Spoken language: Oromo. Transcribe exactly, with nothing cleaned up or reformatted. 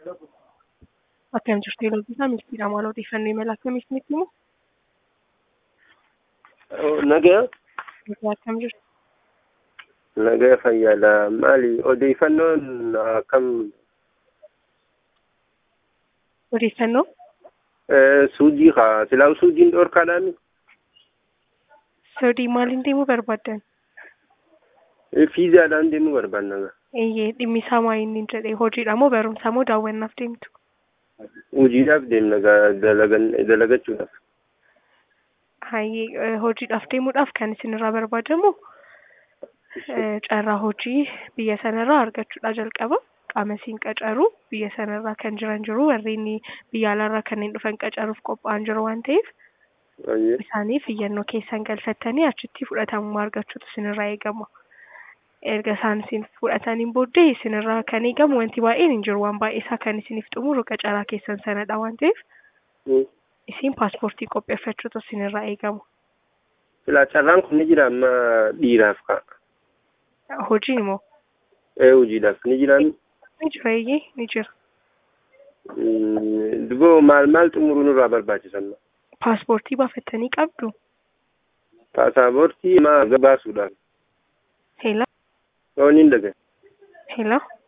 Akkam jirtu yeroo bitaa ministeera maal odeeffannoo imala akkamitti nutti himu? Nagaa Akkam jirtu? nagaa fayyaadha. Maali odeeffannoon akkam Odeeffannoo? suujii haa silaa suujiin dhorkaadhaami? Saudii maaliin deemuu barbaaddan? Fiizaadhaan deemuu barbaanna. Eeyyee dhimmi isaa maa inni jedhee hojiidha moo barumsa moo daawwannaaf deemtu? Hojiidhaaf deemna dalagachuudhaaf. Hayyee hojiidhaaf deemuudhaaf kan isinirraa barbaadamu carraa hojii biyya sanarraa argachuudha jalqaba. Qaama isin qacaru biyya sanarraa kan jiran jiru warreen biyya alaarraa kanneen dhufan qacaruuf qophaa'an jiru waan ta'eef isaaniif iyyannoo keessan galfattanii achitti fudhatamummaa argachuutu isinirraa eegama. Erga isaan isin fudhataniin booddee isinirraa kan eegamu wanti baay'een hin jiru, waan baay'ee isaa kan isiniif xumuru qacaraa keessan sanadha waan ta'eef isin paaspoortii qopheeffachuutu isinirraa eegama. Silaa carraan kun ni jira amma dhiiraaf ka'a. Hojiin moo? Ee hojiidhaaf ni jiraan. Ni jira eeyyee ni jira. Duboo maal maal xumuruu nurraa barbaachisan? Paaspoortii baafattanii qabdu? Paasapoortii maa gabaasuudhaaf. Heela? Yoo niin daga. Heela?